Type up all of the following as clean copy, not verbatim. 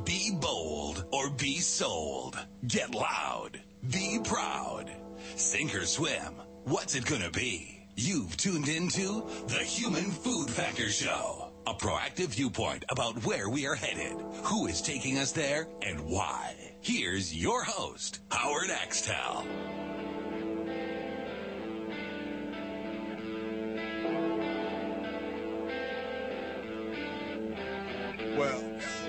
Be bold or be sold. Get loud. Be proud. Sink or swim. What's it gonna be? You've tuned into the Human Food Factor Show. A proactive viewpoint about where we are headed, who is taking us there, and why. Here's your host, Howard Axtell. Well,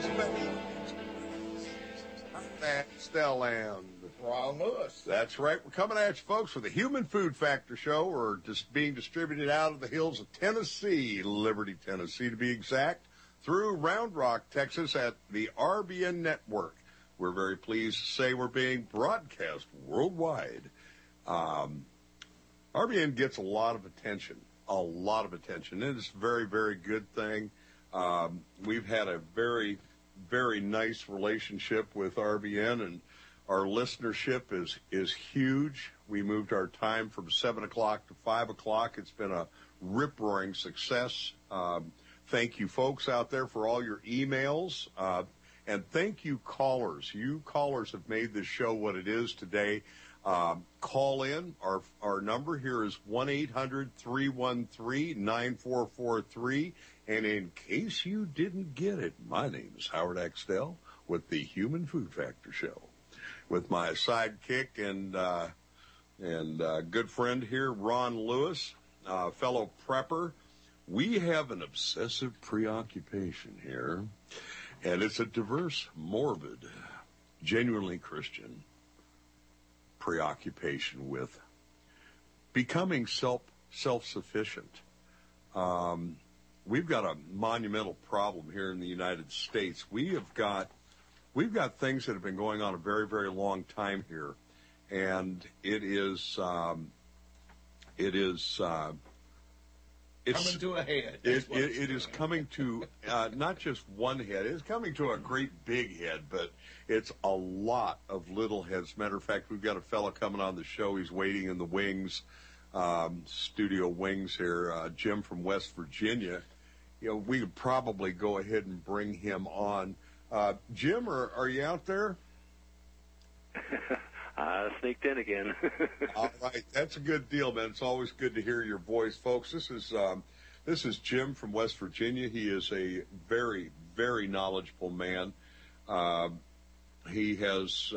Axtell and Ron Lewis. That's right. We're coming at you, folks, with the Human Food Factor Show. We're just being distributed out of the hills of Tennessee, Liberty, Tennessee, to be exact, through Round Rock, Texas, at the RBN Network. We're very pleased to say we're being broadcast worldwide. RBN gets a lot of attention, and it's a very, very good thing. We've had a very, very nice relationship with RBN, and our listenership is huge. We moved our time from 7 o'clock to 5 o'clock. It's been a rip-roaring success. Thank you, folks out there, for all your emails. And thank you, callers. You callers have made this show what it is today. Call in. Our number here is 1-800-313-9443. And in case you didn't get it, my name is Howard Axtell with the Human Food Factor Show, with my sidekick and good friend here, Ron Lewis, fellow prepper. We have an obsessive preoccupation here, and it's a diverse, morbid, genuinely Christian preoccupation with becoming self-sufficient. We've got a monumental problem here in the United States. We've got things that have been going on a very, very long time here, and it's coming to a head. It is coming to not just one head. It's coming to a great big head, but it's a lot of little heads. As a matter of fact, we've got a fellow coming on the show. He's waiting in the wings, studio wings here, Jim from West Virginia. You know, we could probably go ahead and bring him on. Jim, are you out there? I sneaked in again. All right, that's a good deal, man. It's always good to hear your voice, folks. This is Jim from West Virginia. He is a very, very knowledgeable man. He has.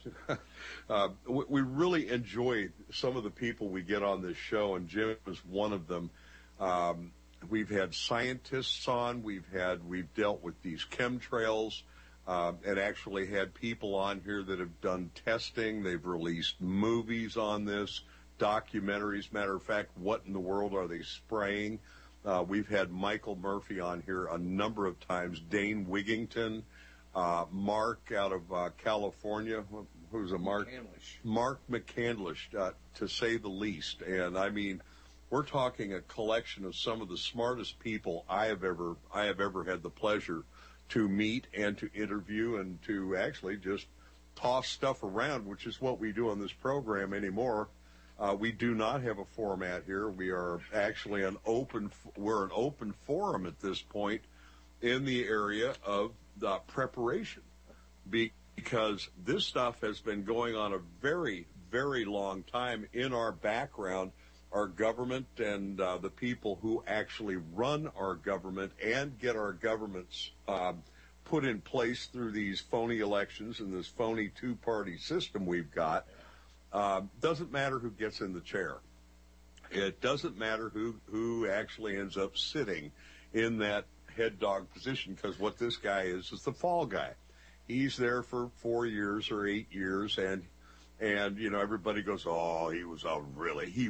We really enjoy some of the people we get on this show, and Jim is one of them. We've had scientists on. We've dealt with these chemtrails. And actually had people on here that have done testing. They've released movies on this, documentaries. Matter of fact, what in the world are they spraying? We've had Michael Murphy on here a number of times, Dane Wigington, Mark out of California. Who's a Mark? Mark McCandlish, to say the least. And I mean, we're talking a collection of some of the smartest people I have ever had the pleasure to meet and to interview and to actually just toss stuff around, which is what we do on this program anymore. We do not have a format here. We are actually we're an open forum at this point in the area of the preparation, because this stuff has been going on a very, very long time in our background. Our government and the people who actually run our government and get our governments put in place through these phony elections and this phony two-party system we've got. Doesn't matter who gets in the chair. It doesn't matter who actually ends up sitting in that head dog position, because what this guy is the fall guy. He's there for 4 years or 8 years, and you know, everybody goes, oh, he was a really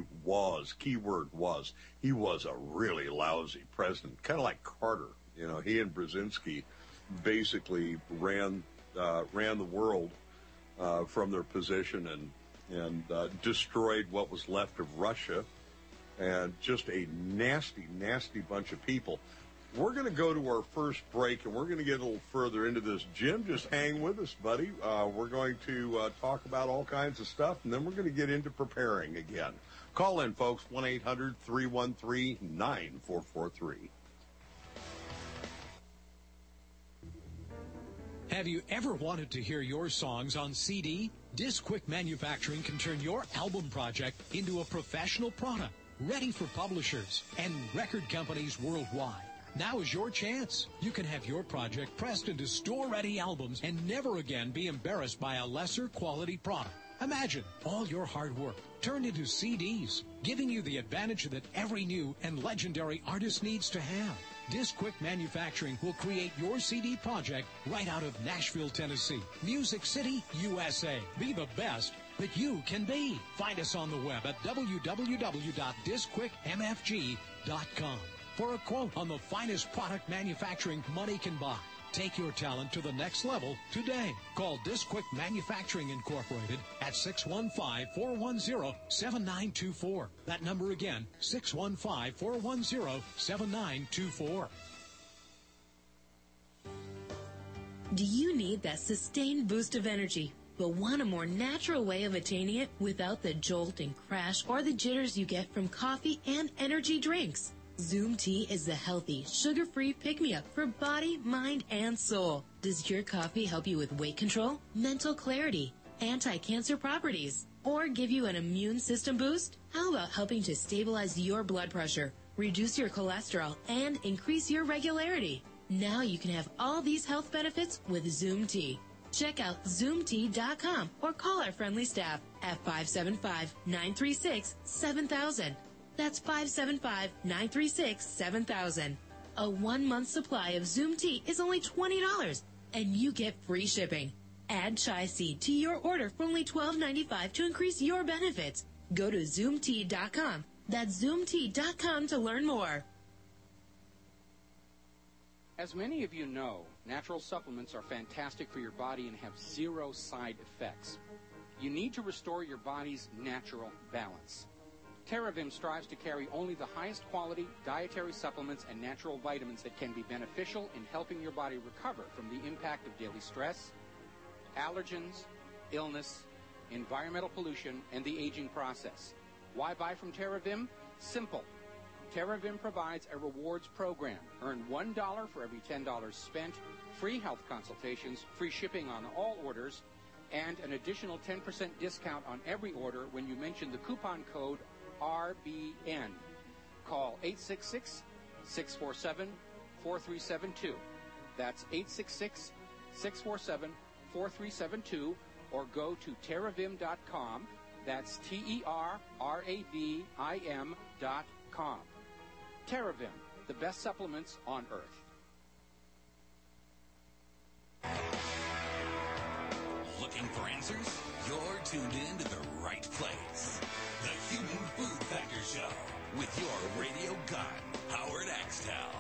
lousy president, kind of like Carter. You know, he and Brzezinski basically ran the world from their position and destroyed what was left of Russia, and just a nasty, nasty bunch of people. We're going to go to our first break, and we're going to get a little further into this. Jim, just hang with us, buddy. We're going to talk about all kinds of stuff, and then we're going to get into preparing again. Call in, folks, 1-800-313-9443. Have you ever wanted to hear your songs on CD? Discquick Manufacturing can turn your album project into a professional product, ready for publishers and record companies worldwide. Now is your chance. You can have your project pressed into store-ready albums and never again be embarrassed by a lesser quality product. Imagine all your hard work turned into CDs, giving you the advantage that every new and legendary artist needs to have. Discquick Manufacturing will create your CD project right out of Nashville, Tennessee, Music City, USA. Be the best that you can be. Find us on the web at www.disquickmfg.com for a quote on the finest product manufacturing money can buy. Take your talent to the next level today. Call Discquick Manufacturing Incorporated at 615-410-7924. That number again, 615-410-7924. Do you need that sustained boost of energy, but want a more natural way of attaining it without the jolt and crash or the jitters you get from coffee and energy drinks? Zoom Tea is the healthy, sugar-free pick-me-up for body, mind, and soul. Does your coffee help you with weight control, mental clarity, anti-cancer properties, or give you an immune system boost? How about helping to stabilize your blood pressure, reduce your cholesterol, and increase your regularity? Now you can have all these health benefits with Zoom Tea. Check out ZoomTea.com or call our friendly staff at 575-936-7000. That's 575-936-7000. A 1-month supply of Zoom Tea is only $20, and you get free shipping. Add chai seed to your order for only $12.95 to increase your benefits. Go to ZoomTea.com. That's ZoomTea.com to learn more. As many of you know, natural supplements are fantastic for your body and have zero side effects. You need to restore your body's natural balance. TerraVim strives to carry only the highest quality dietary supplements and natural vitamins that can be beneficial in helping your body recover from the impact of daily stress, allergens, illness, environmental pollution, and the aging process. Why buy from TerraVim? Simple. TerraVim provides a rewards program. Earn $1 for every $10 spent, free health consultations, free shipping on all orders, and an additional 10% discount on every order when you mention the coupon code RBN. Call 866-647-4372. That's 866-647-4372, or go to terravim.com. That's TerraVim.com. TerraVim, the best supplements on earth. Looking for answers? You're tuned in to the right place. The Human Food Factor Show with your radio gun, Howard Axtell.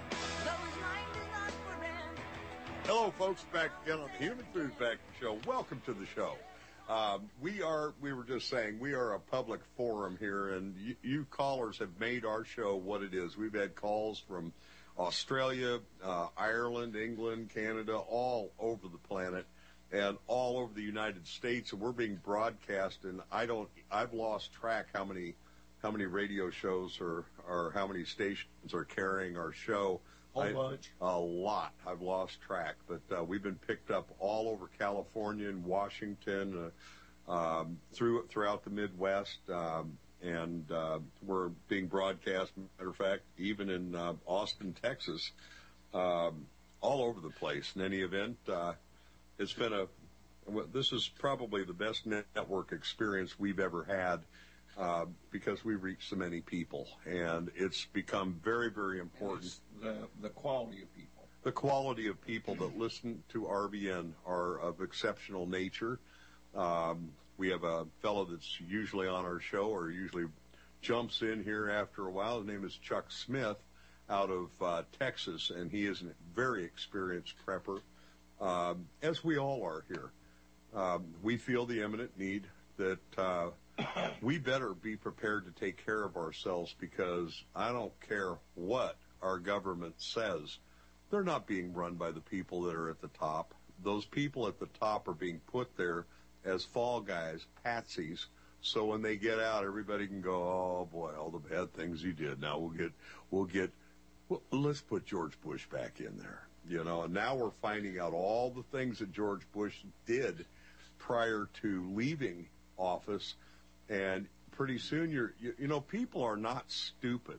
Hello, folks. Back again on the Human Food Factor Show. Welcome to the show. We were just saying, we are a public forum here, and you callers have made our show what it is. We've had calls from Australia, Ireland, England, Canada, all over the planet, and all over the United States, and we're being broadcast, and I've lost track how many radio shows or how many stations are carrying our show. A lot. I've lost track, but we've been picked up all over California and Washington, throughout the Midwest, and we're being broadcast, matter of fact, even in Austin, Texas, all over the place. In any event, it's been this is probably the best network experience we've ever had, because we reach so many people, and it's become very, very important. The quality of people. The quality of people that listen to RBN are of exceptional nature. We have a fellow that's usually on our show, or usually jumps in here after a while. His name is Chuck Smith, out of Texas, and he is a very experienced prepper, as we all are here. We feel the imminent need that we better be prepared to take care of ourselves, because I don't care what our government says. They're not being run by the people that are at the top. Those people at the top are being put there as fall guys, patsies, so when they get out, everybody can go, oh boy, all the bad things he did. Now let's put George Bush back in there. You know, and now we're finding out all the things that George Bush did prior to leaving office, and pretty soon you know, people are not stupid.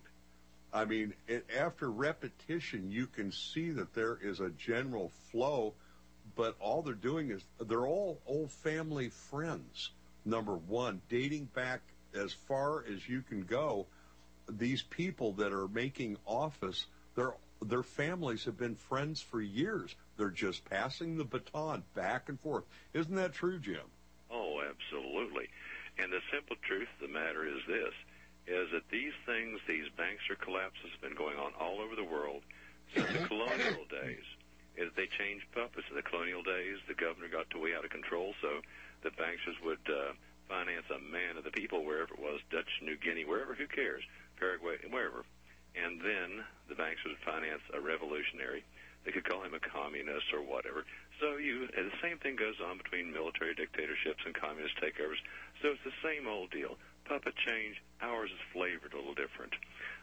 I mean, after repetition, you can see that there is a general flow, but all they're doing is they're all old family friends. Number one, dating back as far as you can go, these people that are making office, their families have been friends for years. They're just passing the baton back and forth. Isn't that true, Jim? Oh, absolutely. And the simple truth of the matter is this, is that these things, these bankster collapses have been going on all over the world since the colonial days. They changed puppets. In the colonial days, the governor got way out of control, so the banksters would finance a man of the people, wherever it was, Dutch, New Guinea, wherever, who cares, Paraguay, wherever. And then the banksters would finance a revolutionary. They could call him a communist or whatever. So and the same thing goes on between military dictatorships and communist takeovers. So it's the same old deal. Puppet change. Ours is flavored a little different.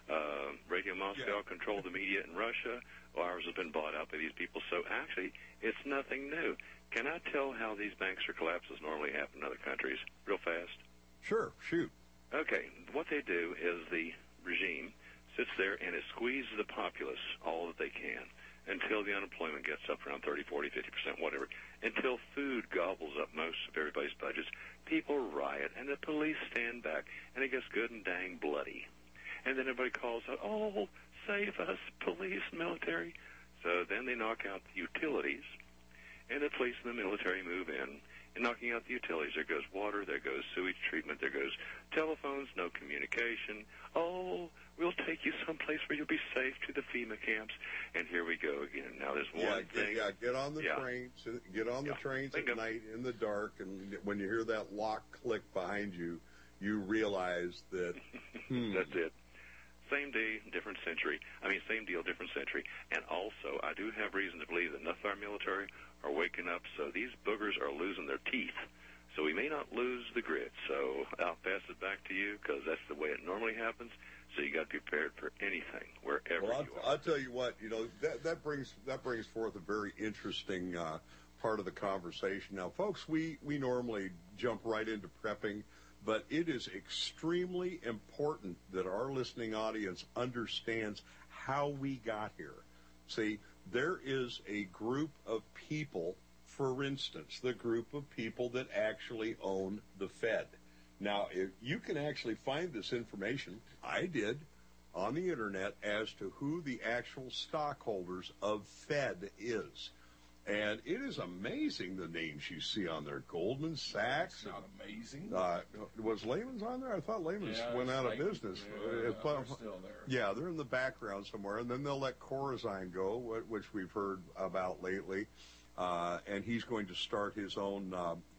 Radio Moscow controlled the media in Russia. Ours has been bought out by these people. So actually, it's nothing new. Can I tell how these bankster collapses normally happen in other countries real fast? Sure, shoot. Okay, what they do is the regime sits there and it squeezes the populace all that they can until the unemployment gets up around 30, 40, 50%, whatever, until food gobbles up most of everybody's budgets. People riot, and the police stand back, and it gets good and dang bloody. And then everybody calls out, oh, save us, police, military. So then they knock out the utilities, and the police and the military move in. And knocking out the utilities, there goes water, there goes sewage treatment, there goes telephones, no communication. Oh, we'll take you someplace where you'll be safe to the FEMA camps. And here we go again. Now there's one thing. Get on the trains. Get on the trains at night in the dark, and when you hear that lock click behind you, you realize that. That's it. Same day, different century. Same deal, different century. And also, I do have reason to believe that enough of our military are waking up, so these boogers are losing their teeth. So we may not lose the grit. So I'll pass it back to you, because that's the way it normally happens. So you got to be prepared for anything, wherever you are. I'll tell you what, that brings forth a very interesting part of the conversation. Now, folks, we normally jump right into prepping, but it is extremely important that our listening audience understands how we got here. See, there is a group of people, for instance, the group of people that actually own the Fed. Now, if you can actually find this information, I did, on the Internet as to who the actual stockholders of Fed is. And it is amazing the names you see on there. Goldman Sachs. It's not amazing. Was Lehman's on there? I thought Lehman's went out of business. Yeah, they're still there. Yeah, they're in the background somewhere. And then they'll let Corazine go, which we've heard about lately. And he's going to start his own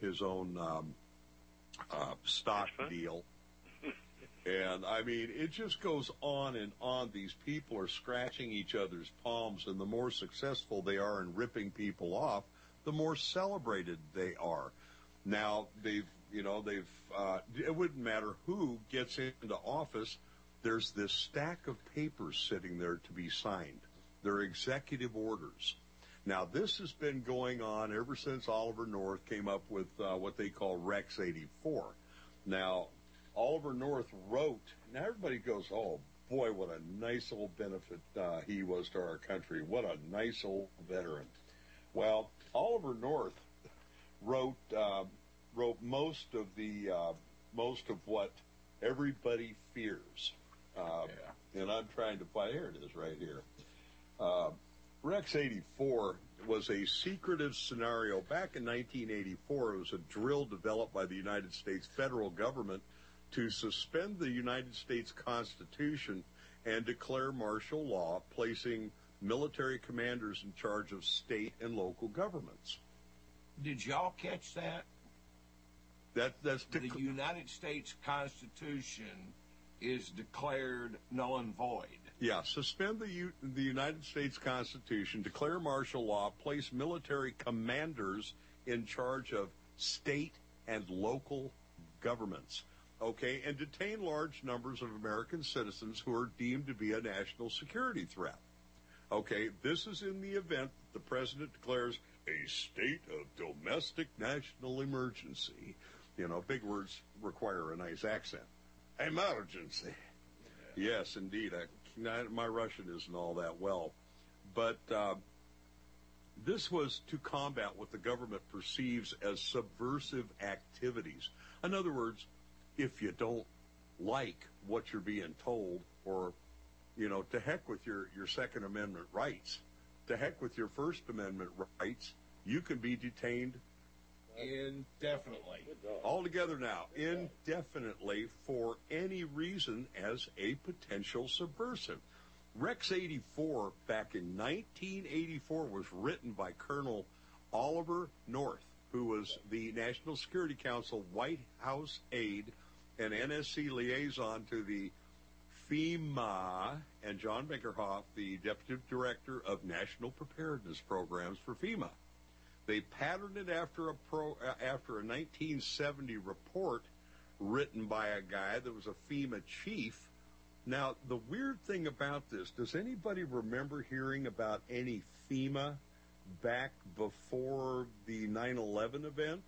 stock deal. And, it just goes on and on. These people are scratching each other's palms, and the more successful they are in ripping people off, the more celebrated they are. Now, it wouldn't matter who gets into office. There's this stack of papers sitting there to be signed. They're executive orders. Now, this has been going on ever since Oliver North came up with what they call Rex 84. Now, Oliver North wrote, now everybody goes, oh, boy, what a nice old benefit he was to our country. What a nice old veteran. Well, Oliver North wrote most of what everybody fears. And I'm trying to find, here it is right here. Rex 84 was a secretive scenario. Back in 1984, it was a drill developed by the United States federal government to suspend the United States Constitution and declare martial law, placing military commanders in charge of state and local governments. Did y'all catch that? That's the United States Constitution is declared null and void. Yeah, suspend the United States Constitution, declare martial law, place military commanders in charge of state and local governments. Okay, and detain large numbers of American citizens who are deemed to be a national security threat. Okay, this is in the event that the president declares a state of domestic national emergency. You know, big words require a nice accent. Emergency. Yes, indeed. My Russian isn't all that well. But this was to combat what the government perceives as subversive activities. In other words, if you don't like what you're being told, or, you know, to heck with your Second Amendment rights, to heck with your First Amendment rights, you can be detained indefinitely. Altogether now, indefinitely, for any reason as a potential subversive. Rex 84, back in 1984, was written by Colonel Oliver North, who was the National Security Council White House aide and NSC liaison to the FEMA, and John Binkerhoff, the Deputy Director of National Preparedness Programs for FEMA. They patterned it after a 1970 report written by a guy that was a FEMA chief. Now, the weird thing about this, does anybody remember hearing about any FEMA back before the 9/11 event?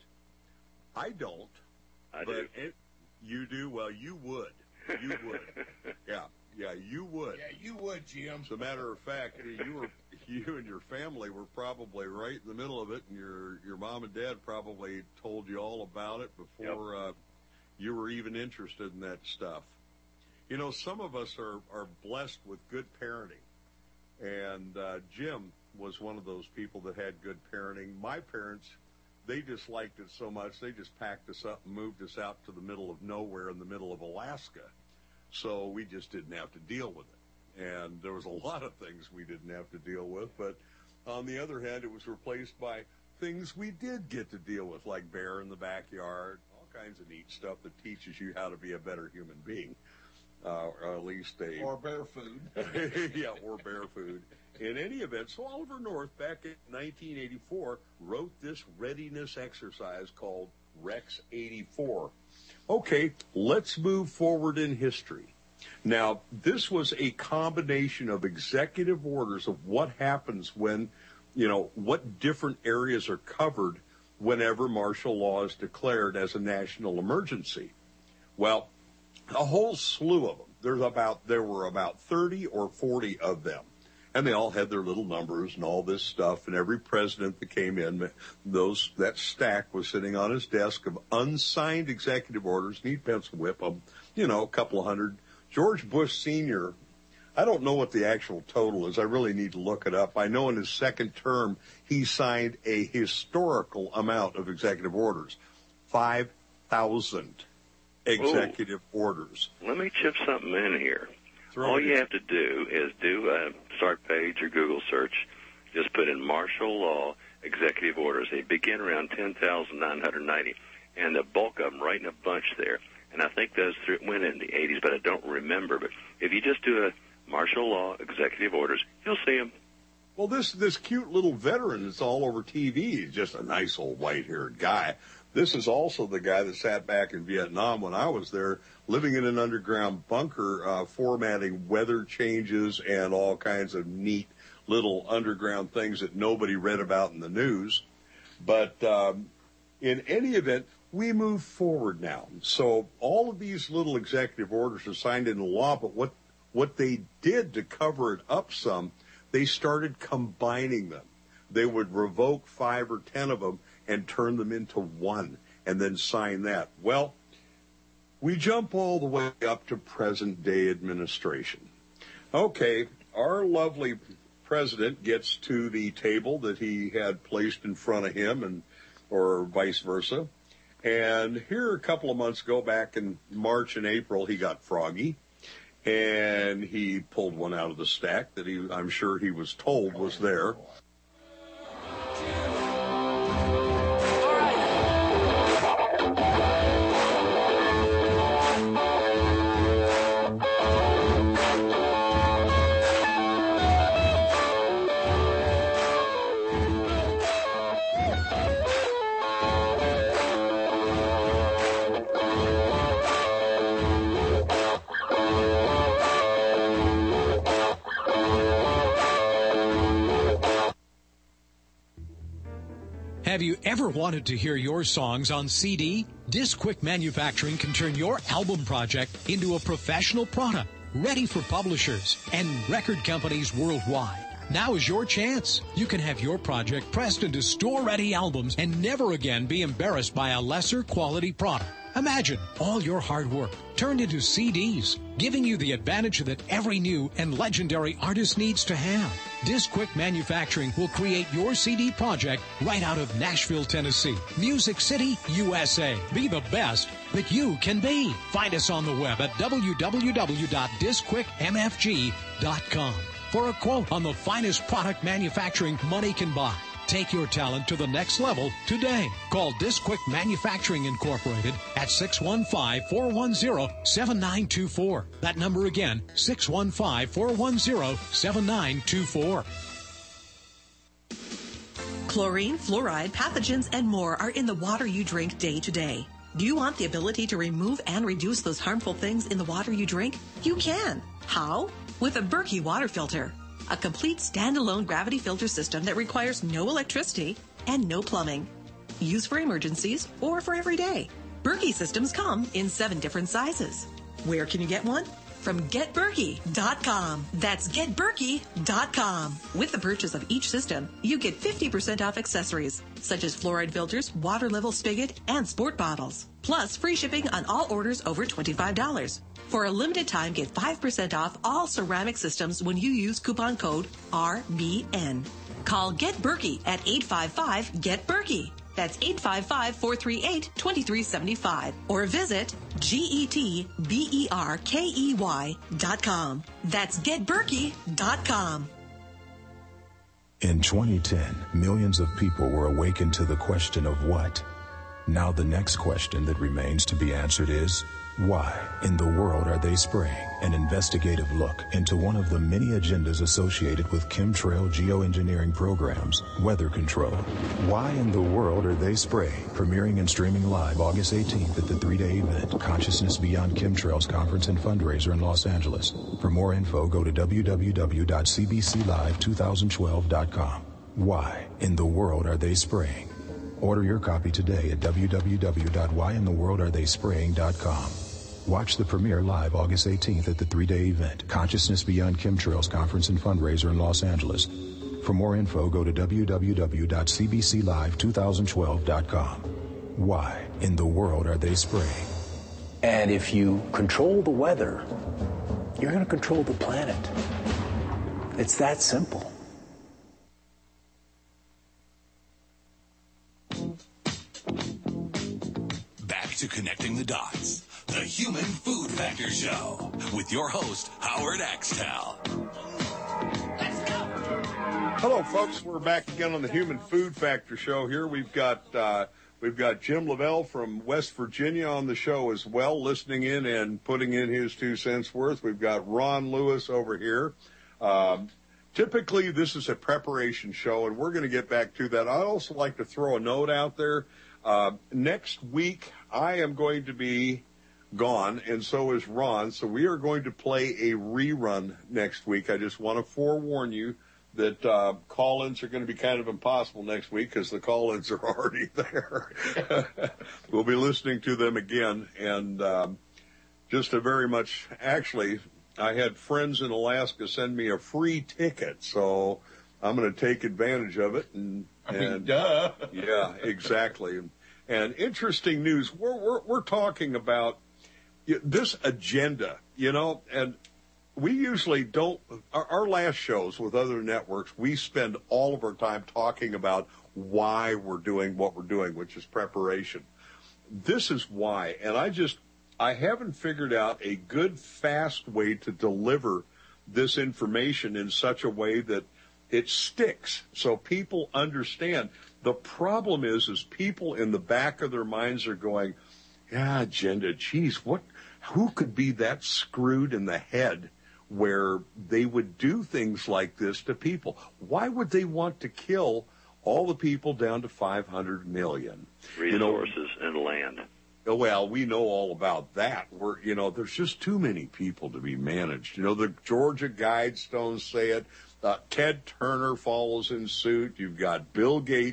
I don't. I do. You do? Well, you would. You would. Yeah, you would. Yeah, you would, Jim. As a matter of fact, you and your family were probably right in the middle of it, and your mom and dad probably told you all about it before you were even interested in that stuff. You know, some of us are blessed with good parenting, and Jim was one of those people that had good parenting. My parents, they just liked it so much, they just packed us up and moved us out to the middle of nowhere in the middle of Alaska. So we just didn't have to deal with it. And there was a lot of things we didn't have to deal with, but on the other hand, it was replaced by things we did get to deal with, like bear in the backyard, all kinds of neat stuff that teaches you how to be a better human being. Or at least or bear food. Yeah, or bear food. In any event, so Oliver North, back in 1984, wrote this readiness exercise called Rex 84. Okay, let's move forward in history. Now, this was a combination of executive orders of what happens when, you know, what different areas are covered whenever martial law is declared as a national emergency. Well, a whole slew of them. There were about 30 or 40 of them. And they all had their little numbers and all this stuff. And every president that came in, that stack was sitting on his desk of unsigned executive orders. And he'd pencil whip them, you know, a couple of hundred. George Bush Sr., I don't know what the actual total is. I really need to look it up. I know in his second term, he signed a historical amount of executive orders. 5,000 executive orders. Let me chip something in here. All you have to do is do a start page or Google search. Just put in martial law executive orders. They begin around 10,990, and the bulk of them right in a bunch there. And I think those went in the 80s, but I don't remember. But if you just do a martial law executive orders, you'll see them. Well, this cute little veteran that's all over TV, he's just a nice old white-haired guy. This is also the guy that sat back in Vietnam when I was there, living in an underground bunker, formatting weather changes and all kinds of neat little underground things that nobody read about in the news. But in any event, we move forward now. So all of these little executive orders are signed into law, but what they did to cover it up some, they started combining them. They would revoke 5 or 10 of them and turn them into one and then sign that. Well, we jump all the way up to present-day administration. Okay, our lovely president gets to the table that he had placed in front of him, or vice versa. And here a couple of months ago, back in March and April, he got froggy. And he pulled one out of the stack that I'm sure he was told was there. Have you ever wanted to hear your songs on CD? Discquick Manufacturing can turn your album project into a professional product, ready for publishers and record companies worldwide. Now is your chance. You can have your project pressed into store-ready albums and never again be embarrassed by a lesser quality product. Imagine all your hard work turned into CDs, giving you the advantage that every new and legendary artist needs to have. Discquick Manufacturing will create your CD project right out of Nashville, Tennessee. Music City, USA. Be the best that you can be. Find us on the web at www.disquickmfg.com for a quote on the finest product manufacturing money can buy. Take your talent to the next level today. Call Discquick Manufacturing Incorporated at 615-410-7924. That number again, 615-410-7924. Chlorine, fluoride, pathogens, and more are in the water you drink day to day. Do you want the ability to remove and reduce those harmful things in the water you drink? You can. How? With a Berkey water filter. A complete standalone gravity filter system that requires no electricity and no plumbing. Used for emergencies or for every day. Berkey systems come in 7 different sizes. Where can you get one? From GetBerkey.com. That's GetBerkey.com. With the purchase of each system, you get 50% off accessories, such as fluoride filters, water level spigot, and sport bottles. Plus, free shipping on all orders over $25. For a limited time, get 5% off all ceramic systems when you use coupon code RBN. Call Get Berkey at 855-GET-BERKEY. That's 855-438-2375. Or visit GetBerkey.com. That's GetBerkey.com. In 2010, millions of people were awakened to the question of what? Now the next question that remains to be answered is, why in the world are they spraying? An investigative look into one of the many agendas associated with chemtrail geoengineering programs, weather control. Why in the world are they spraying? Premiering and streaming live August 18th at the 3-day event, Consciousness Beyond Chemtrails Conference and Fundraiser in Los Angeles. For more info, go to www.cbclive2012.com. Why in the world are they spraying? Order your copy today at www.whyintheworldaretheyspraying.com. Watch the premiere live August 18th at the 3-day event, Consciousness Beyond Chemtrails Conference and Fundraiser in Los Angeles. For more info, go to www.cbclive2012.com. Why in the world are they spraying? And if you control the weather, you're going to control the planet. It's that simple. Back to Connecting the Dots, the Human Food Factor Show, with your host, Howard Axtell. Hello, folks. We're back again on the Human Food Factor Show here. We've got Jim Lavelle from West Virginia on the show as well, listening in and putting in his 2 cents worth. We've got Ron Lewis over here. Typically, this is a preparation show, and we're going to get back to that. I'd also like to throw a note out there. Next week, I am going to be gone, and so is Ron. So we are going to play a rerun next week. I just want to forewarn you that call-ins are going to be kind of impossible next week because the call-ins are already there. We'll be listening to them again, and just a very much, actually, I had friends in Alaska send me a free ticket, so I'm going to take advantage of it. Duh. Yeah, exactly. And interesting news. We're talking about this agenda, and we usually don't. Our last shows with other networks, we spend all of our time talking about why we're doing what we're doing, which is preparation. This is why, and I haven't figured out a good, fast way to deliver this information in such a way that it sticks so people understand. The problem is people in the back of their minds are going, yeah, agenda, geez, who could be that screwed in the head where they would do things like this to people? Why would they want to kill all the people down to 500 million? Resources and land. Well, we know all about that. There's just too many people to be managed. The Georgia Guidestones say it. Ted Turner follows in suit. You've got Bill Gates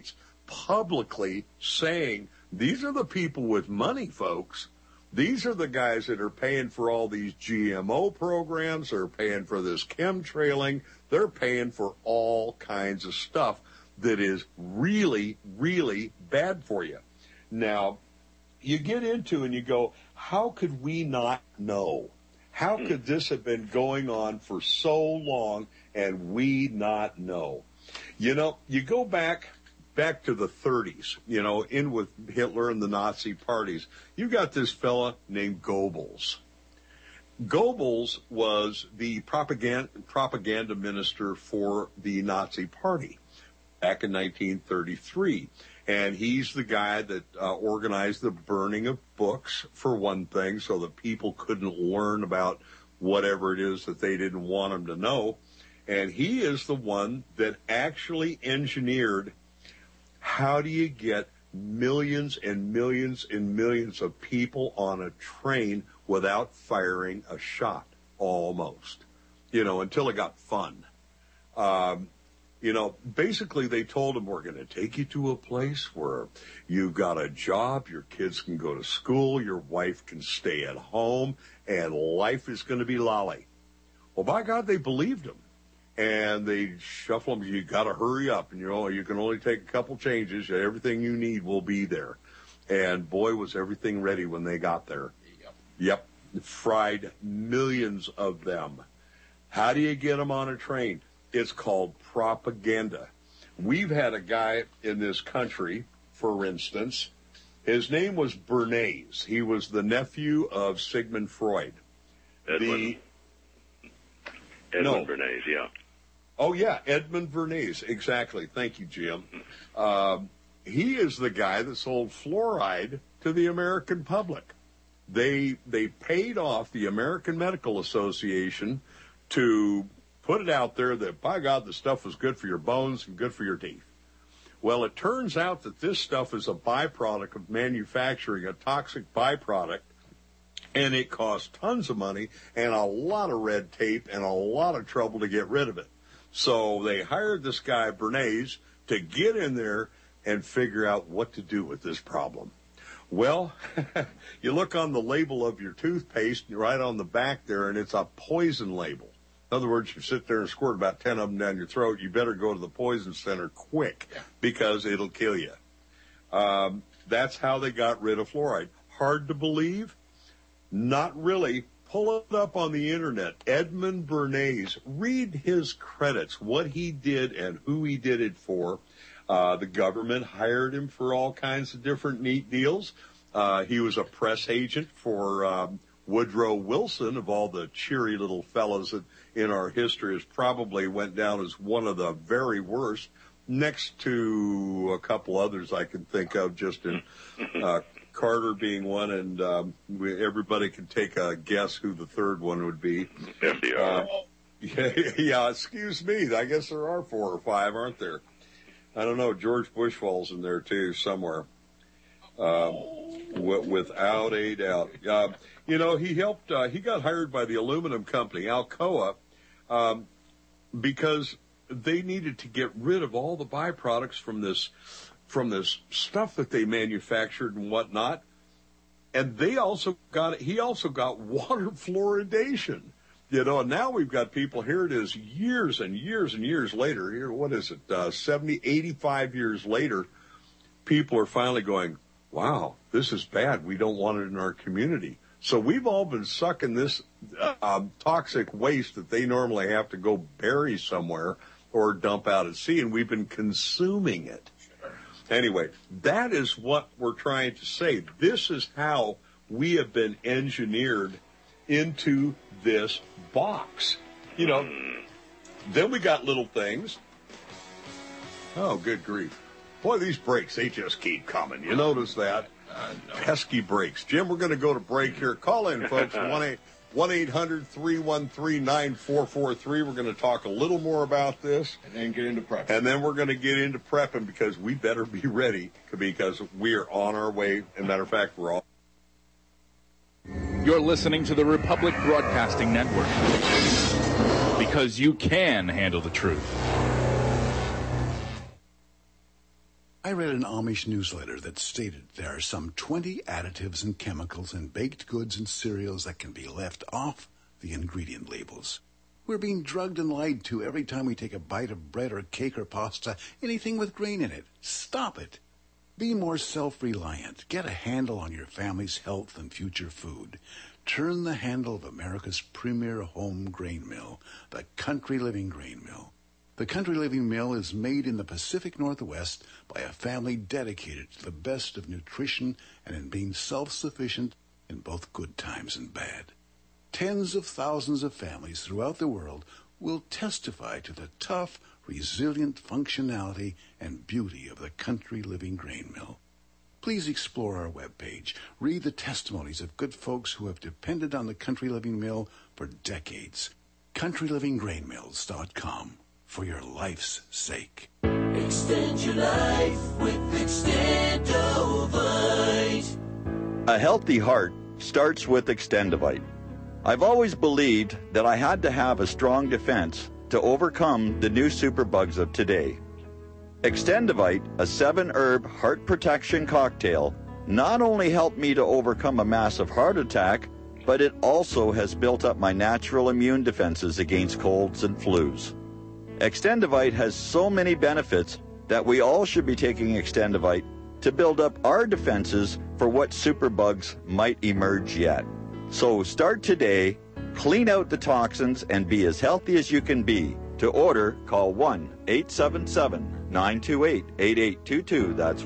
publicly saying, these are the people with money, folks. These are the guys that are paying for all these GMO programs. They're paying for this chemtrailing. They're paying for all kinds of stuff that is really, really bad for you. Now, you get into and you go, how could we not know? How could this have been going on for so long and we not know? You know, you go back to the 30s, you know, in with Hitler and the Nazi parties. You got this fella named Goebbels. Goebbels was the propaganda minister for the Nazi party back in 1933. And he's the guy that organized the burning of books, for one thing, so that people couldn't learn about whatever it is that they didn't want them to know. And he is the one that actually engineered how do you get millions and millions and millions of people on a train without firing a shot, almost, you know, until it got fun. You know, basically they told him, we're going to take you to a place where you've got a job, your kids can go to school, your wife can stay at home, and life is going to be lolly. Well, by God, they believed him. And they shuffle them, you got to hurry up, and, you know, you can only take a couple changes, everything you need will be there. And boy, was everything ready when they got there. Yep. Fried millions of them. How do you get them on a train? It's called propaganda. We've had a guy in this country, for instance, his name was Bernays. He was the nephew of Sigmund Freud. Edmund Bernays, yeah. Oh, yeah, Edmund Bernays, exactly. Thank you, Jim. He is the guy that sold fluoride to the American public. They paid off the American Medical Association to put it out there that, by God, the stuff was good for your bones and good for your teeth. Well, it turns out that this stuff is a byproduct of manufacturing, a toxic byproduct, and it costs tons of money and a lot of red tape and a lot of trouble to get rid of it. So they hired this guy, Bernays, to get in there and figure out what to do with this problem. Well, you look on the label of your toothpaste, right on the back there, and it's a poison label. In other words, you sit there and squirt about 10 of them down your throat, you better go to the poison center quick because it'll kill you. That's how they got rid of fluoride. Hard to believe? Not really. Pull it up on the internet. Edmund Bernays. Read his credits, what he did and who he did it for. The government hired him for all kinds of different neat deals. He was a press agent for Woodrow Wilson, of all the cheery little fellows that in our history has probably went down as one of the very worst, next to a couple others I can think of, just in Carter being one, and everybody can take a guess who the third one would be. FDR. Yeah, excuse me. I guess there are 4 or 5, aren't there? I don't know. George Bush falls in there, too, somewhere. Without a doubt. You know, he helped, he got hired by the aluminum company, Alcoa, because they needed to get rid of all the byproducts from this stuff that they manufactured and whatnot. And he also got water fluoridation. You know, and now we've got people, here it is, years and years and years later, here, what is it, 70, 85 years later, people are finally going, wow, this is bad. We don't want it in our community. So we've all been sucking this toxic waste that they normally have to go bury somewhere or dump out at sea, and we've been consuming it. Anyway, that is what we're trying to say. This is how we have been engineered into this box. You know, then we got little things. Oh, good grief. Boy, these breaks, they just keep coming. You notice that? Pesky breaks. Jim, we're going to go to break here. Call in, folks, 1-800-313-9443. We're going to talk a little more about this. And then get into prepping. And then we're going to get into prepping, because we better be ready, because we are on our way. As a matter of fact, we're all. You're listening to the Republic Broadcasting Network, because you can handle the truth. I read an Amish newsletter that stated there are some 20 additives and chemicals in baked goods and cereals that can be left off the ingredient labels. We're being drugged and lied to every time we take a bite of bread or cake or pasta, anything with grain in it. Stop it. Be more self-reliant. Get a handle on your family's health and future food. Turn the handle of America's premier home grain mill, the Country Living Grain Mill. The Country Living Mill is made in the Pacific Northwest by a family dedicated to the best of nutrition and in being self-sufficient in both good times and bad. Tens of thousands of families throughout the world will testify to the tough, resilient functionality and beauty of the Country Living Grain Mill. Please explore our webpage. Read the testimonies of good folks who have depended on the Country Living Mill for decades. CountryLivingGrainMills.com. For your life's sake. Extend your life with Extendovite. A healthy heart starts with Extendovite. I've always believed that I had to have a strong defense to overcome the new superbugs of today. Extendovite, a 7-herb heart protection cocktail, not only helped me to overcome a massive heart attack, but it also has built up my natural immune defenses against colds and flus. Extendovite has so many benefits that we all should be taking Extendovite to build up our defenses for what superbugs might emerge yet. So start today, clean out the toxins, and be as healthy as you can be. To order, call 1-877-928-8822. That's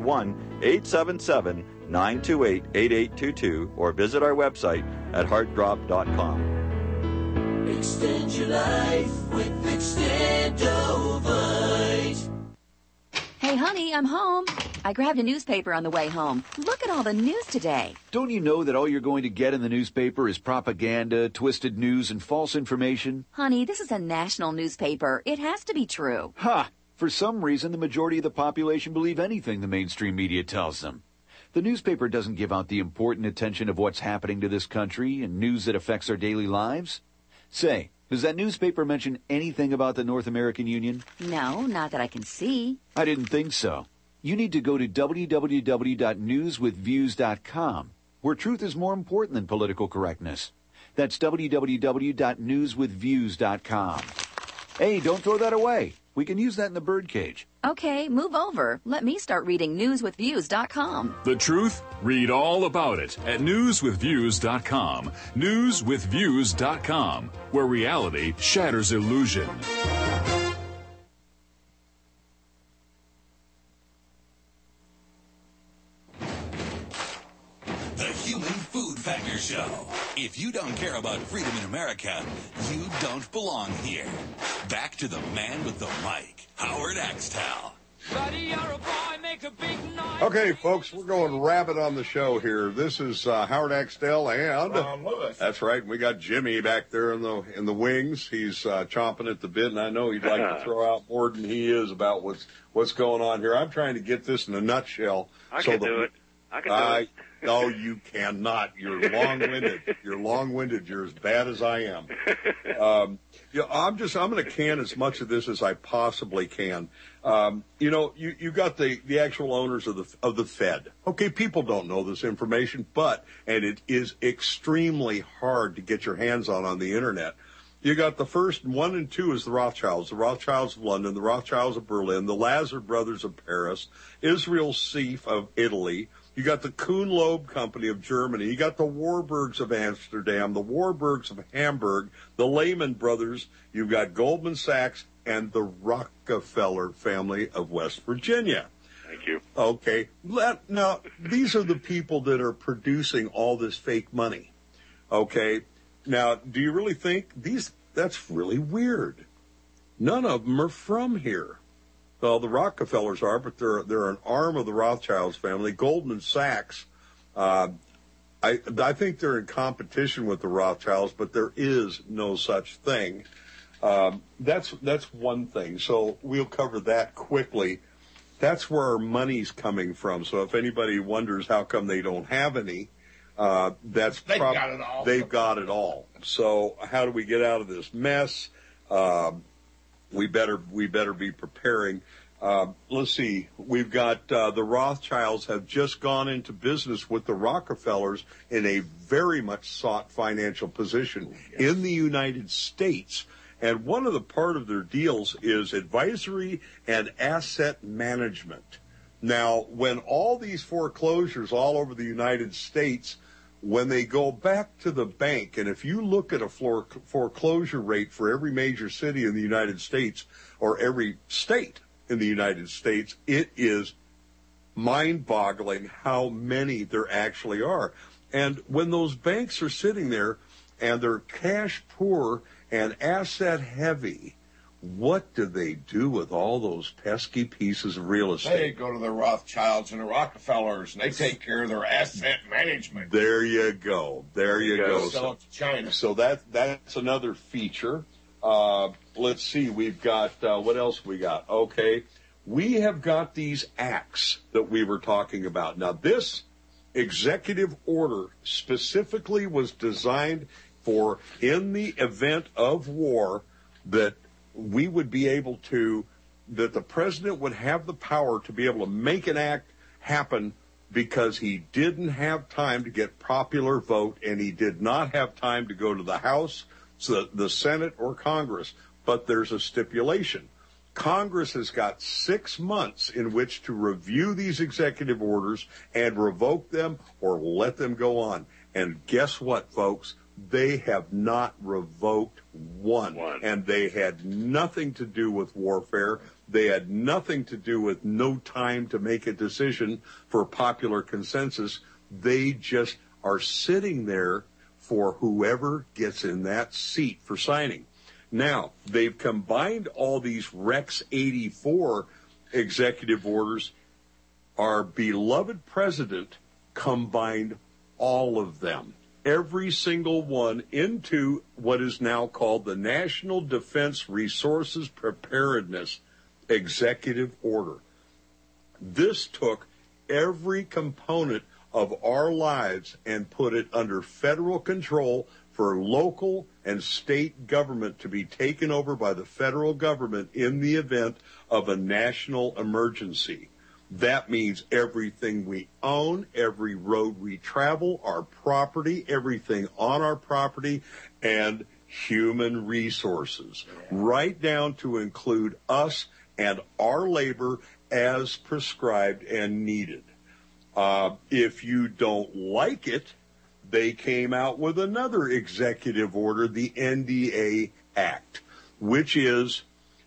1-877-928-8822, or visit our website at heartdrop.com. Extend your life with Extendovite. Hey, honey, I'm home. I grabbed a newspaper on the way home. Look at all the news today. Don't you know that all you're going to get in the newspaper is propaganda, twisted news, and false information? Honey, this is a national newspaper. It has to be true. Ha! For some reason, the majority of the population believe anything the mainstream media tells them. The newspaper doesn't give out the important attention of what's happening to this country and news that affects our daily lives. Say, does that newspaper mention anything about the North American Union? No, not that I can see. I didn't think so. You need to go to www.newswithviews.com, where truth is more important than political correctness. That's www.newswithviews.com. Hey, don't throw that away. We can use that in the birdcage. Okay, move over. Let me start reading newswithviews.com. The truth? Read all about it at newswithviews.com. Newswithviews.com, where reality shatters illusion. The Human Food Factor Show. If you don't care about freedom in America, you don't belong here. Back to the man with the mic, Howard Axtell. Okay, folks, we're going rabbit on the show here. This is Howard Axtell and Ron Lewis. That's right. We got Jimmy back there in the wings. He's chomping at the bit, and I know he'd like to throw out more than he is about what's going on here. I'm trying to get this in a nutshell. I can do it. No, you cannot. You're long-winded. You're as bad as I am. I'm going to can as much of this as I possibly can. You got the actual owners of the Fed. Okay, people don't know this information, and it is extremely hard to get your hands on the internet. You got the first 1 and 2 is the Rothschilds of London, the Rothschilds of Berlin, the Lazar brothers of Paris, Israel Seif of Italy. You got the Kuhn-Loeb Company of Germany. You got the Warburgs of Amsterdam, the Warburgs of Hamburg, the Lehman Brothers. You've got Goldman Sachs and the Rockefeller family of West Virginia. Thank you. Okay. Now, these are the people that are producing all this fake money. Okay. Now, do you really think that's really weird? None of them are from here. Well, the Rockefellers are, but they're an arm of the Rothschilds family. Goldman Sachs, I think they're in competition with the Rothschilds, but there is no such thing. That's one thing. So we'll cover that quickly. That's where our money's coming from. So if anybody wonders how come they don't have any, they've got it all. They've got it all. So how do we get out of this mess? We better be preparing. Let's see. We've got the Rothschilds have just gone into business with the Rockefellers in a very much sought financial position in the United States. And one of the part of their deals is advisory and asset management. Now, when all these foreclosures all over the United States, when they go back to the bank, and if you look at a foreclosure rate for every major city in the United States or every state in the United States, it is mind-boggling how many there actually are. And when those banks are sitting there and they're cash poor and asset heavy, what do they do with all those pesky pieces of real estate? They go to the Rothschilds and the Rockefellers, and they take care of their asset management. There you go. There you go. Sell it to China. So that's another feature. Let's see. We've got, what else we got? Okay. We have got these acts that we were talking about. Now, this executive order specifically was designed for, in the event of war, that we would be able to, that the president would have the power to be able to make an act happen because he didn't have time to get popular vote and he did not have time to go to the House, the Senate, or Congress. But there's a stipulation. Congress has got 6 months in which to review these executive orders and revoke them or let them go on. And guess what, folks? They have not revoked one. And they had nothing to do with warfare. They had nothing to do with no time to make a decision for popular consensus. They just are sitting there for whoever gets in that seat for signing. Now, they've combined all these Rex 84 executive orders. Our beloved president combined all of them, every single one, into what is now called the National Defense Resources Preparedness Executive Order. This took every component of our lives and put it under federal control for local and state government to be taken over by the federal government in the event of a national emergency. That means everything we own, every road we travel, our property, everything on our property, and human resources, right down to include us and our labor as prescribed and needed. If you don't like it, they came out with another executive order, the NDA Act, which is,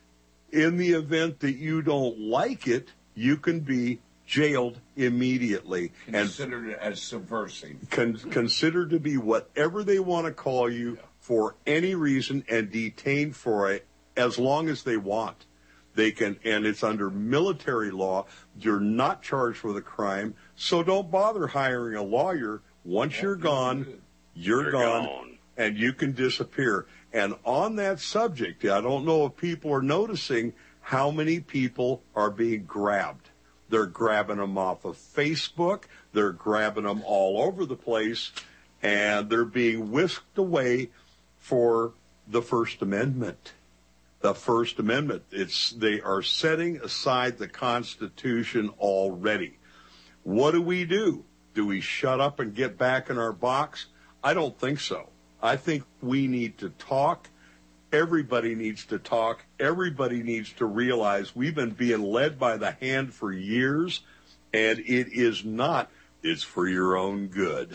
in the event that you don't like it, you can be jailed immediately. Considered as subversive. Considered to be whatever they want to call you for any reason and detained for it as long as they want. They can, and it's under military law. You're not charged with a crime, so don't bother hiring a lawyer. Once you're gone, you're gone, and you can disappear. And on that subject, I don't know if people are noticing how many people are being grabbed. They're grabbing them off of Facebook. They're grabbing them all over the place, and they're being whisked away for the First Amendment. The First Amendment. They are setting aside the Constitution already. What do? Do we shut up and get back in our box? I don't think so. I think we need to talk. Everybody needs to talk. Everybody needs to realize we've been being led by the hand for years, and it is not. It's for your own good.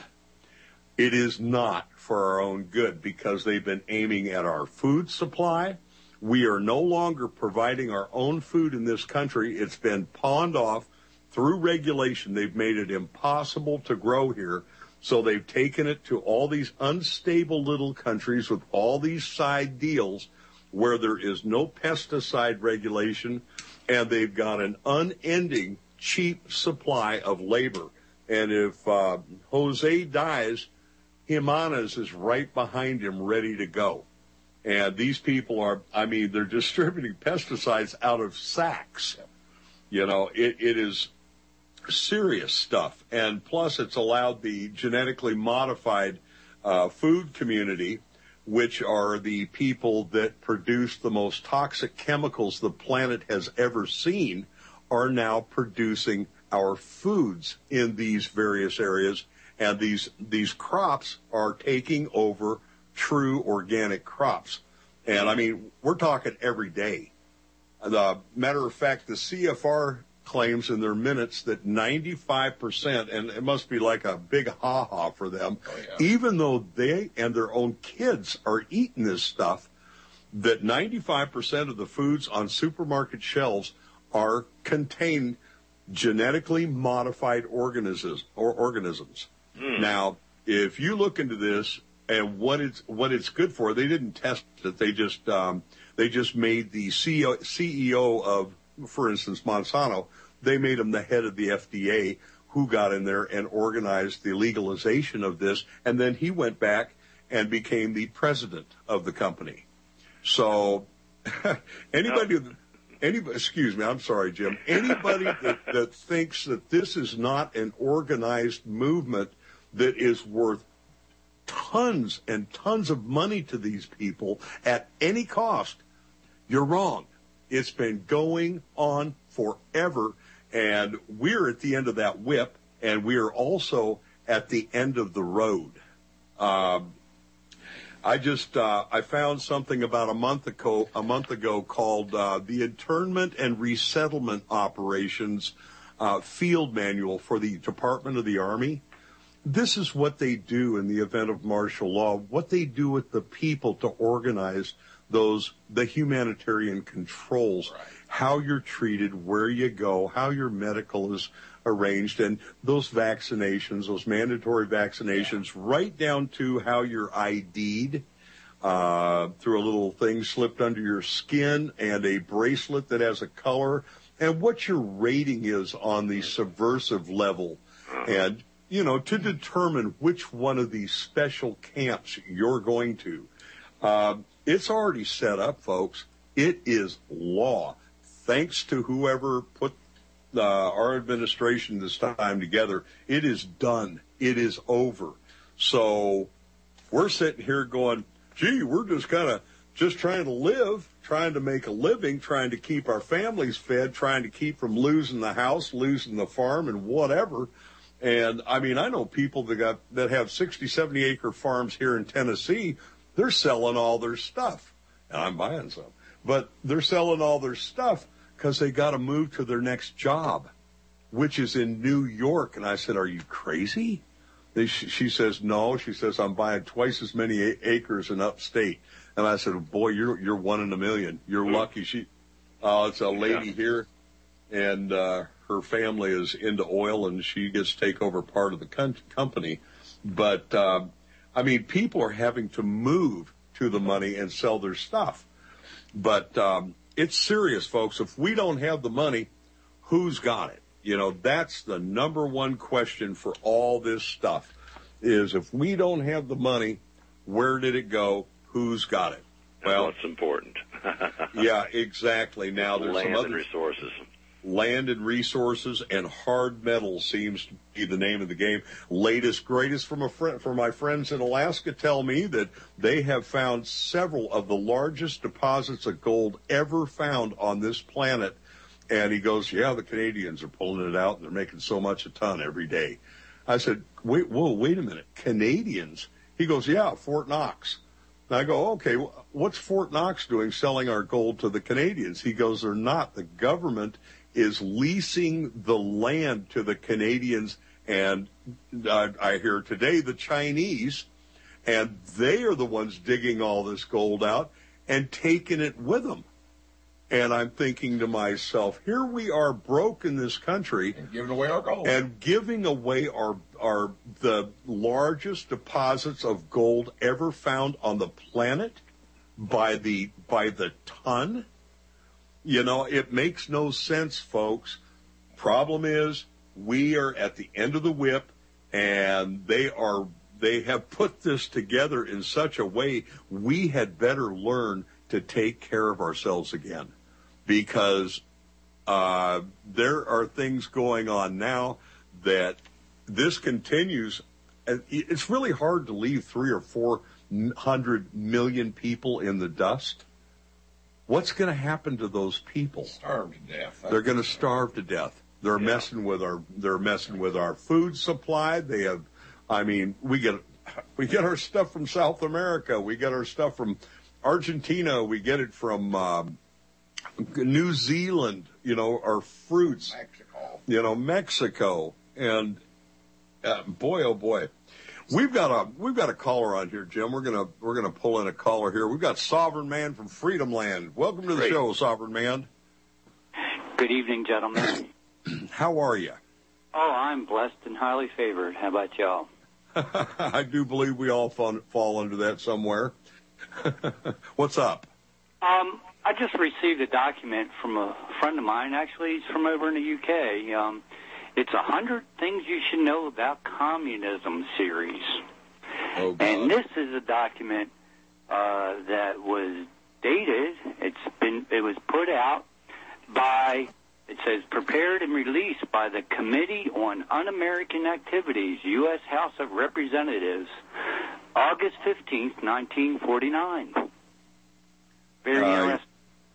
It is not for our own good because they've been aiming at our food supply. We are no longer providing our own food in this country. It's been pawned off through regulation. They've made it impossible to grow here. So they've taken it to all these unstable little countries with all these side deals where there is no pesticide regulation, and they've got an unending cheap supply of labor. And if Jose dies, Jimenez is right behind him ready to go. And these people they're distributing pesticides out of sacks. You know, it is serious stuff. And plus it's allowed the genetically modified food community which are the people that produce the most toxic chemicals the planet has ever seen, are now producing our foods in these various areas, and these crops are taking over true organic crops. And I mean, we're talking every day. The matter of fact, the CFR claims in their minutes that 95%, and it must be like a big ha-ha for them, even though they and their own kids are eating this stuff, that 95% of the foods on supermarket shelves contain genetically modified organisms. Now, if you look into this and what it's good for, they didn't test it. They just made the CEO of, for instance, Monsanto, they made him the head of the FDA, who got in there and organized the legalization of this, and then he went back and became the president of the company. So anybody, excuse me, I'm sorry, Jim, anybody that thinks that this is not an organized movement that is worth tons and tons of money to these people at any cost, you're wrong. It's been going on forever, and we're at the end of that whip, and we are also at the end of the road. I found something about a month ago called the Internment and Resettlement Operations Field Manual for the Department of the Army. This is what they do in the event of martial law, what they do with the people to organize the humanitarian controls, right, how you're treated, where you go, how your medical is arranged, and those vaccinations, those mandatory vaccinations, right down to how you're ID'd through a little thing slipped under your skin and a bracelet that has a color, and what your rating is on the subversive level, and, you know, to determine which one of these special camps you're going to. It's already set up, folks. It is law. Thanks to whoever put our administration this time together, it is done. It is over. So we're sitting here going, gee, we're just trying to live, trying to make a living, trying to keep our families fed, trying to keep from losing the house, losing the farm, and whatever. And, I mean, I know people that have 60, 70-acre farms here in Tennessee. They're selling all their stuff. And I'm buying some. But they're selling all their stuff because they got to move to their next job, which is in New York. And I said, are you crazy? She says, no. She says, I'm buying twice as many acres in upstate. And I said, boy, you're one in a million. You're lucky. It's a lady here, and her family is into oil, and she gets to take over part of the company. But, I mean, people are having to move to the money and sell their stuff. But it's serious, folks. If we don't have the money, who's got it? You know, that's the number one question for all this stuff, is if we don't have the money, where did it go? Who's got it? Well, what's important. Yeah, exactly. Now, there's land some other and resources. Land and resources and hard metals seems to be the name of the game. Latest, greatest from my friends in Alaska tell me that they have found several of the largest deposits of gold ever found on this planet. And he goes, yeah, the Canadians are pulling it out, and they're making so much a ton every day. I said, wait a minute, Canadians? He goes, yeah, Fort Knox. And I go, okay, what's Fort Knox doing selling our gold to the Canadians? He goes, they're not. The government is leasing the land to the Canadians, and I hear today the Chinese, and they are the ones digging all this gold out and taking it with them. And I'm thinking to myself, here we are broke in this country and giving away our gold, and giving away the largest deposits of gold ever found on the planet by the ton. You know, it makes no sense, folks. Problem is, we are at the end of the whip, and they have put this together in such a way we had better learn to take care of ourselves again, because there are things going on now that this continues. It's really hard to leave $3 or $4 100 million people in the dust? What's going to happen to those people? Starve to death. They're going to starve to death. They're messing with our food supply. They have, I mean, we get our stuff from South America. We get our stuff from Argentina. We get it from New Zealand. You know, our fruits. Mexico. You know, Mexico. And boy, oh boy, we've got a caller on here, Jim. We're gonna pull in a caller here. We've got Sovereign Man from Freedom Land. Welcome to the show, Sovereign Man. Good evening, gentlemen. How are you? Oh, I'm blessed and highly favored. How about y'all? I do believe we all fall under that somewhere. What's up? I just received a document from a friend of mine. Actually, he's from over in the UK. It's 100 Things You Should Know About Communism series. Oh, God. And this is a document that was dated. It was put out by, it says, prepared and released by the Committee on Un-American Activities, U.S. House of Representatives, August 15th, 1949. Very interesting.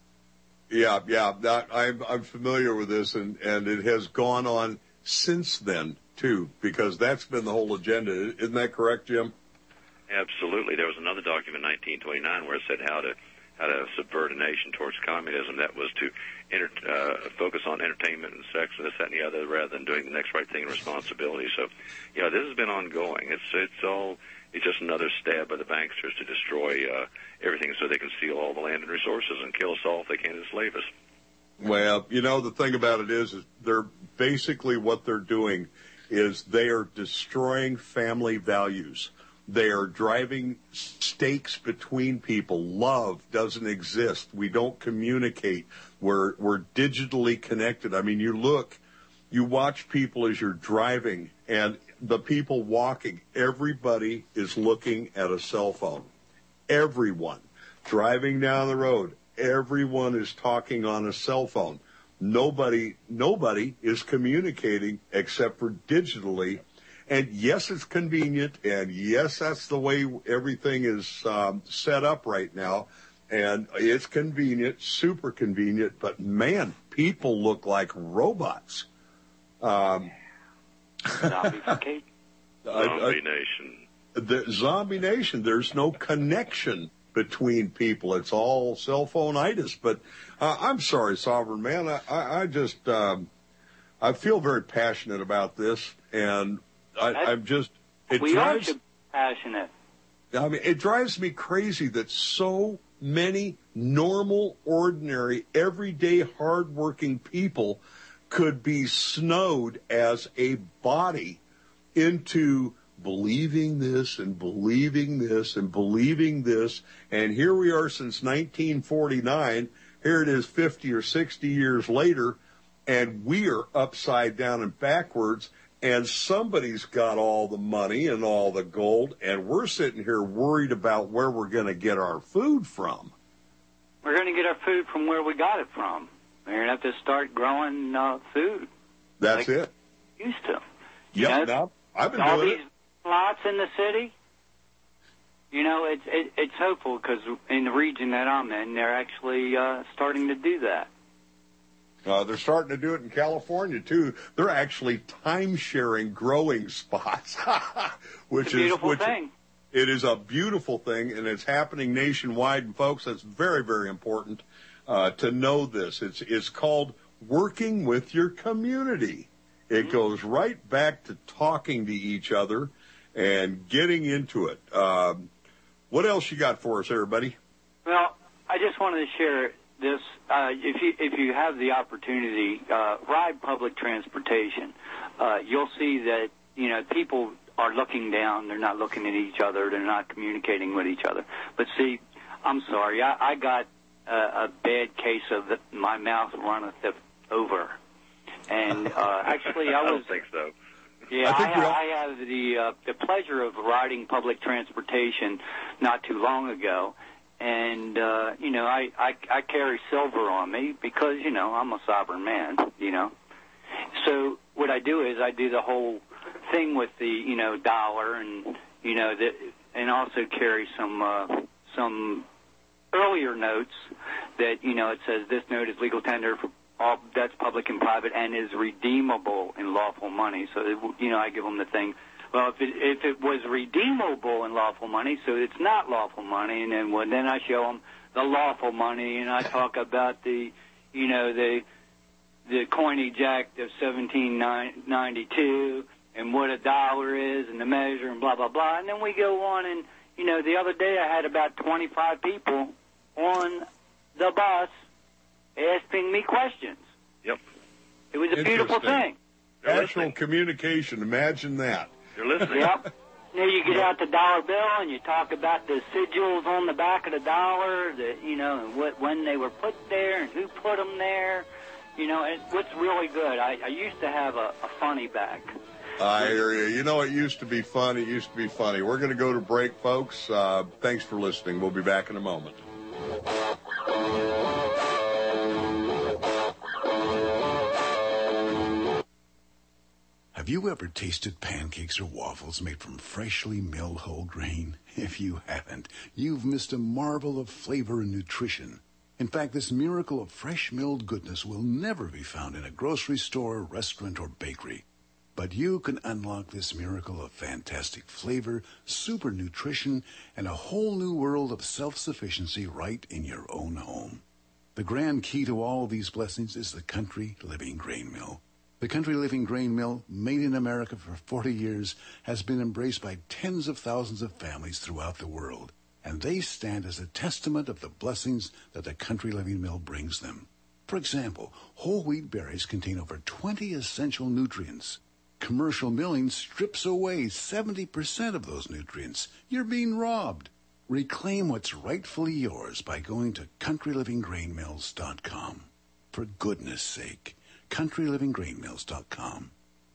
Yeah. I'm familiar with this, and it has gone on since then, too, because that's been the whole agenda. Isn't that correct, Jim? Absolutely. There was another document in 1929 where it said how to subvert a nation towards communism. That was to focus on entertainment and sex and this, that, and the other, rather than doing the next right thing and responsibility. So, yeah, this has been ongoing. It's just another stab by the banksters to destroy everything so they can steal all the land and resources and kill us all if they can't enslave us. Well, you know, the thing about it is they're basically what they're doing is they are destroying family values. They are driving stakes between people. Love doesn't exist. We don't communicate. We're digitally connected. I mean, you watch people as you're driving, and the people walking, everybody is looking at a cell phone. Everyone. Driving down the road, everyone is talking on a cell phone. Nobody is communicating except for digitally. And yes, it's convenient, and yes, that's the way everything is set up right now. And it's convenient, super convenient, but man, people look like robots. Zombie Nation. The Zombie Nation, there's no connection between people. It's all cell phone-itis. But I'm sorry, Sovereign Man. I just I feel very passionate about this, and I'm just. We are passionate. I mean, it drives me crazy that so many normal, ordinary, everyday, hardworking people could be snowed as a body into believing this and believing this and believing this. And here we are since 1949. Here it is 50 or 60 years later, and we are upside down and backwards, and somebody's got all the money and all the gold, and we're sitting here worried about where we're going to get our food from. We're going to get our food from where we got it from. We're going to have to start growing food. That's like it. We used to. Yep, now, I've been all doing these lots in the city. You know, it's hopeful because in the region that I'm in, they're actually starting to do that. They're starting to do it in California, too. They're actually time-sharing growing spots, which it's a beautiful thing. It is a beautiful thing, and it's happening nationwide. And, folks, that's very, very important to know this. It's called working with your community. It goes right back to talking to each other and getting into it. What else you got for us, everybody? Well, I just wanted to share this. If you have the opportunity, ride public transportation. You'll see that, you know, people are looking down. They're not looking at each other. They're not communicating with each other. But see, I'm sorry. I got a bad case of my mouth runneth over. And actually, I don't think so. Yeah, I had the pleasure of riding public transportation not too long ago, and you know, I carry silver on me because, you know, I'm a sovereign man, you know. So what I do is I do the whole thing with the, you know, dollar and, you know, and also carry some earlier notes that, it says this note is legal tender for all debts, public and private, and is redeemable in lawful money. So, I give them the thing. Well, if it was redeemable in lawful money, so it's not lawful money, and then I show them the lawful money, and I talk about the Coinage Act of 1792 and what a dollar is and the measure and blah, blah, blah. And then we go on, and, the other day I had about 25 people on the bus asking me questions. Yep. It was a beautiful thing. Actual communication, imagine that. You're listening. Yep. Then you get out the dollar bill and you talk about the sigils on the back of the dollar, and when they were put there and who put them there. And what's really good, I used to have a funny back. I hear you. It used to be fun. It used to be funny. We're going to go to break, folks. Thanks for listening. We'll be back in a moment. Have you ever tasted pancakes or waffles made from freshly milled whole grain? If you haven't, you've missed a marvel of flavor and nutrition. In fact, this miracle of fresh milled goodness will never be found in a grocery store, restaurant, or bakery. But you can unlock this miracle of fantastic flavor, super nutrition, and a whole new world of self-sufficiency right in your own home. The grand key to all of these blessings is the Country Living Grain Mill. The Country Living Grain Mill, made in America for 40 years, has been embraced by tens of thousands of families throughout the world, and they stand as a testament of the blessings that the Country Living Mill brings them. For example, whole wheat berries contain over 20 essential nutrients. Commercial milling strips away 70% of those nutrients. You're being robbed. Reclaim what's rightfully yours by going to CountryLivingGrainMills.com. For goodness sake, CountryLivingGrainMills.com.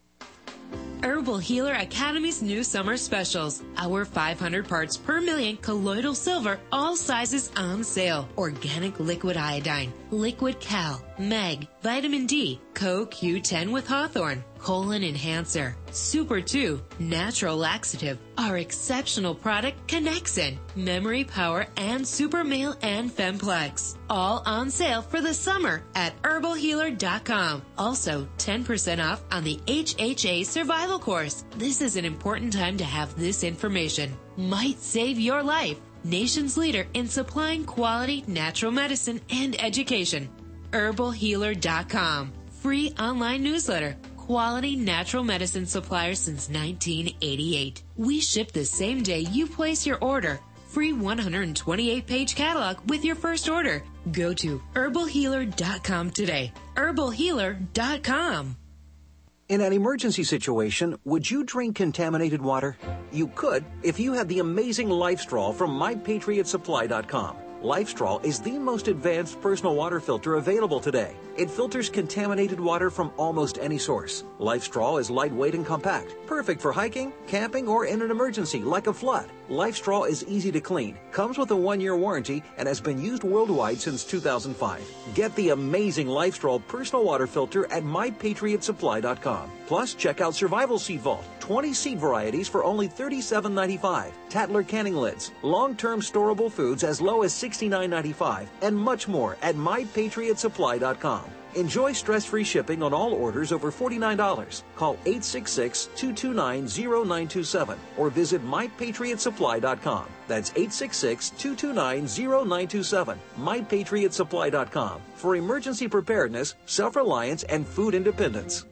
Herbal Healer Academy's new summer specials. Our 500 parts per million colloidal silver, all sizes on sale. Organic liquid iodine, liquid cal, meg, vitamin D, CoQ10 with Hawthorne, colon enhancer, Super 2, natural laxative, our exceptional product Connexin, memory power, and Super Male and Femplex. All on sale for the summer at herbalhealer.com. Also, 10% off on the HHA Survival Course. This is an important time to have this information. Might save your life. Nation's leader in supplying quality natural medicine and education. herbalhealer.com. Free online newsletter. Quality natural medicine supplier since 1988. We ship the same day you place your order. Free 128-page catalog with your first order. Go to herbalhealer.com today. herbalhealer.com. In an emergency situation, would you drink contaminated water? You could if you had the amazing LifeStraw from MyPatriotSupply.com. LifeStraw is the most advanced personal water filter available today. It filters contaminated water from almost any source. LifeStraw is lightweight and compact, perfect for hiking, camping, or in an emergency like a flood. LifeStraw is easy to clean, comes with a 1-year warranty, and has been used worldwide since 2005. Get the amazing LifeStraw personal water filter at MyPatriotSupply.com. Plus, check out Survival Seed Vault, 20 seed varieties for only $37.95. Tattler canning lids, long-term storable foods as low as $69.95, and much more at MyPatriotSupply.com. Enjoy stress-free shipping on all orders over $49. Call 866-229-0927 or visit MyPatriotSupply.com. That's 866-229-0927. MyPatriotSupply.com for emergency preparedness, self-reliance, and food independence.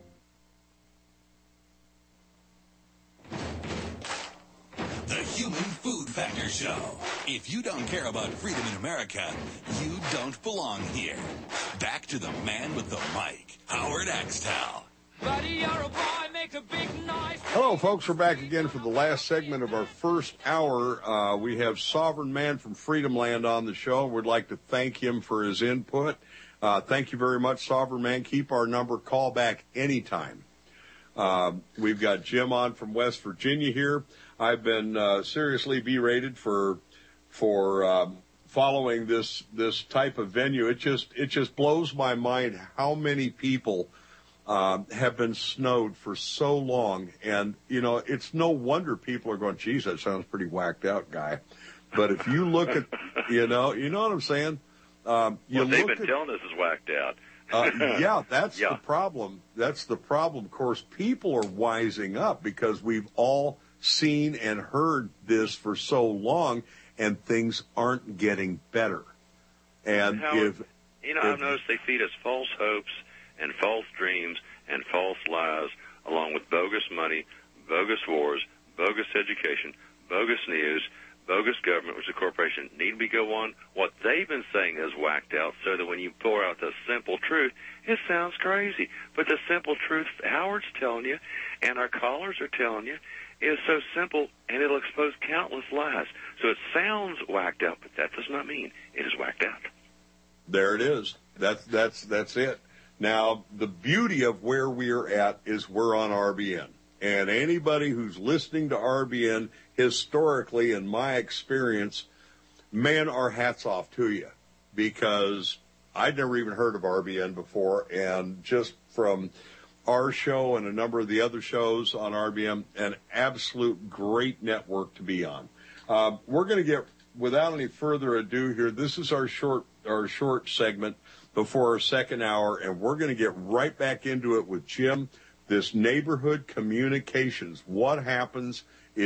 The Human Food Factor Show. If you don't care about freedom in America, you don't belong here. Back to the man with the mic, Howard Axtell. Buddy, you're a boy, make a big noise. Hello, folks. We're back again for the last segment of our first hour. We have Sovereign Man from Freedom Land on the show. We'd like to thank him for his input. Thank you very much, Sovereign Man. Keep our number. Call back anytime. We've got Jim on from West Virginia here. I've been seriously berated for following this type of venue. It just blows my mind how many people have been snowed for so long. And, it's no wonder people are going, geez, that sounds pretty whacked out, guy. But if you look at, you know what I'm saying? They've been telling us is whacked out. That's the problem. That's the problem. Of course, people are wising up because we've all seen and heard this for so long, and things aren't getting better. And Howard, I've noticed they feed us false hopes and false dreams and false lies, along with bogus money, bogus wars, bogus education, bogus news, bogus government, which the corporation need to go on. What they've been saying is whacked out, so that when you pour out the simple truth, it sounds crazy. But the simple truth Howard's telling you, and our callers are telling you, is so simple, and it'll expose countless lies. So it sounds whacked out, but that does not mean it is whacked out. There it is. That's it. Now, the beauty of where we're at is we're on RBN. And anybody who's listening to RBN, historically, in my experience, man, our hats off to you. Because I'd never even heard of RBN before, and just from our show and a number of the other shows on RBN, an absolute great network to be on. We're going to get, without any further ado here, this is our short segment before our second hour, and we're going to get right back into it with Jim. This neighborhood communications, what happens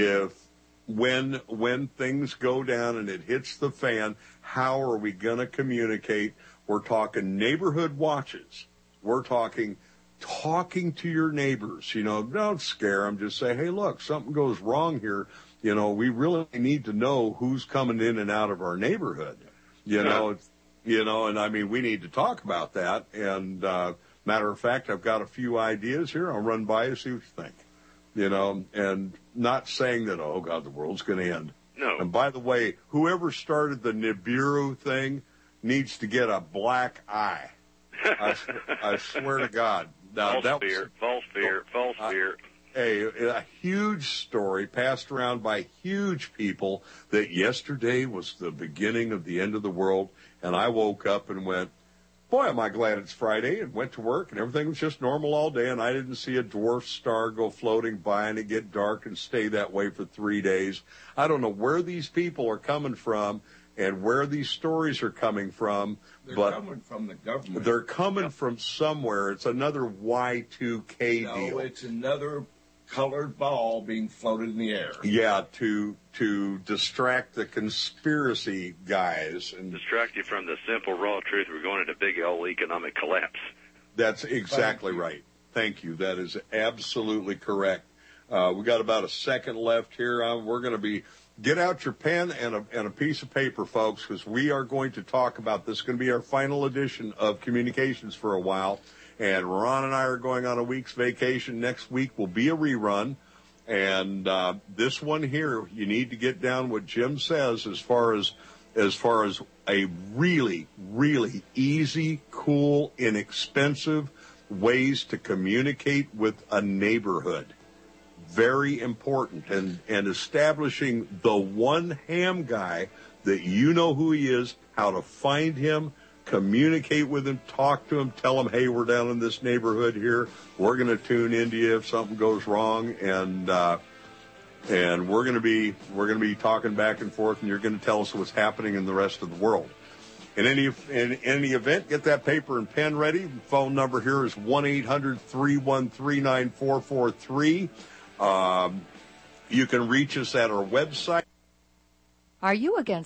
when things go down and it hits the fan, how are we going to communicate? We're talking neighborhood watches. We're talking to your neighbors. Don't scare them. Just say, hey, look, something goes wrong here. We really need to know who's coming in and out of our neighborhood. And I mean, we need to talk about that. And matter of fact, I've got a few ideas here. I'll run by you, see what you think. And not saying that, oh, God, the world's going to end. No. And by the way, whoever started the Nibiru thing needs to get a black eye. I swear to God. Now, false fear. A huge story passed around by huge people that yesterday was the beginning of the end of the world. And I woke up and went, boy, am I glad it's Friday, and went to work, and everything was just normal all day, and I didn't see a dwarf star go floating by and it get dark and stay that way for 3 days. I don't know where these people are coming from and where these stories are coming from. They're coming from the government. They're coming from somewhere. It's another Y2K deal. No, it's another colored ball being floated in the air. Yeah, to distract the conspiracy guys. And distract you from the simple, raw truth. We're going into big old economic collapse. That's exactly right. Thank you. That is absolutely correct. We got about a second left here. We're going to get out your pen and a piece of paper, folks, because we are going to talk about this. It's going to be our final edition of Communications for a while. And Ron and I are going on a week's vacation. Next week will be a rerun. And this one here, you need to get down what Jim says as far as a really, really easy, cool, inexpensive ways to communicate with a neighborhood. Very important. And establishing the one ham guy that you know who he is, how to find him, communicate with him, talk to him, tell him, hey, we're down in this neighborhood here. We're going to tune into you if something goes wrong, and we're going to be talking back and forth, and you're going to tell us what's happening in the rest of the world. In any event, get that paper and pen ready. The phone number here is 1-800-313-9443. You can reach us at our website. Are you against